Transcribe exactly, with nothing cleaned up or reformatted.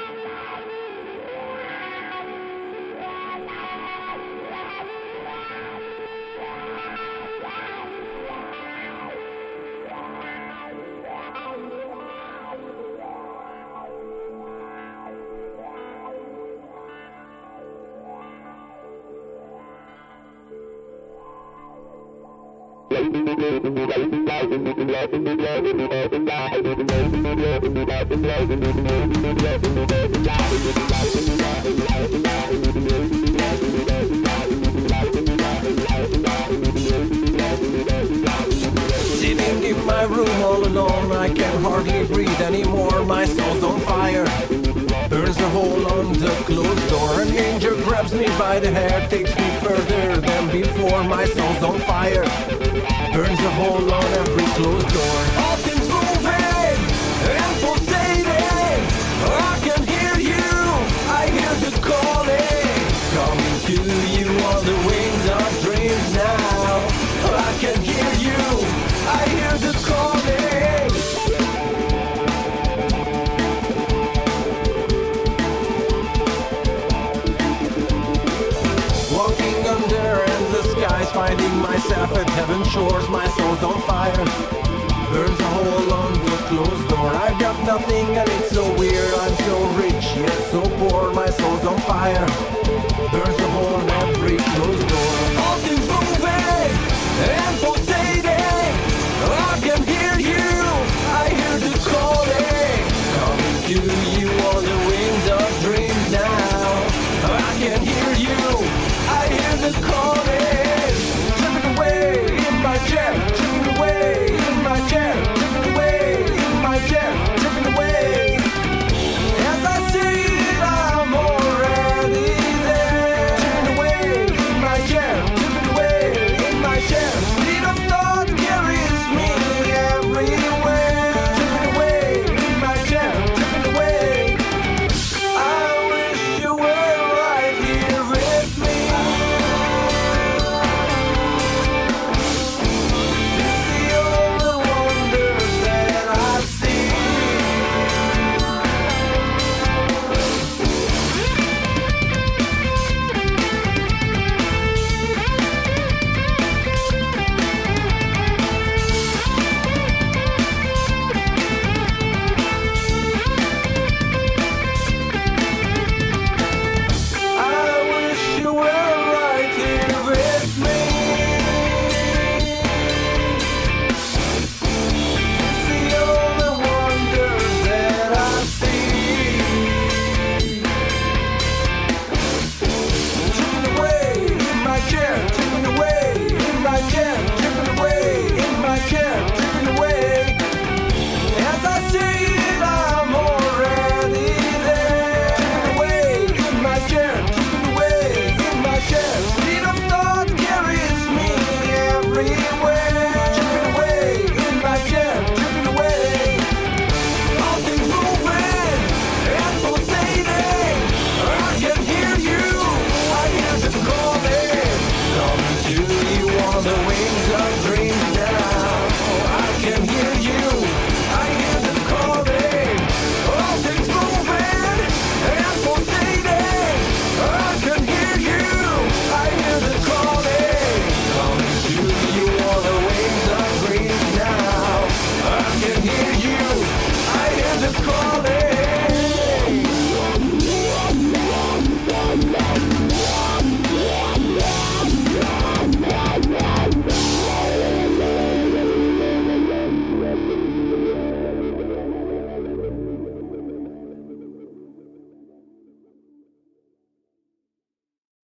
Sitting in my room all alone, I can hardly breathe anymore. My soul's on fire, burns a hole on the closed door. An angel grabs me by the hair, takes me further than before. My soul's on fire, burns a hole on every closed door. All things moving and pulsating, I can hear you, I hear the calling, coming to you on the wings of dreams now. I can hear you, I hear the calling. Walking under endless skies, finding myself at heaven's shores. My soul's on fire, burns a hole on the closed door. I've got nothing and it's so weird. I'm so rich yet so poor. My soul's on fire, burns a hole on every closed door.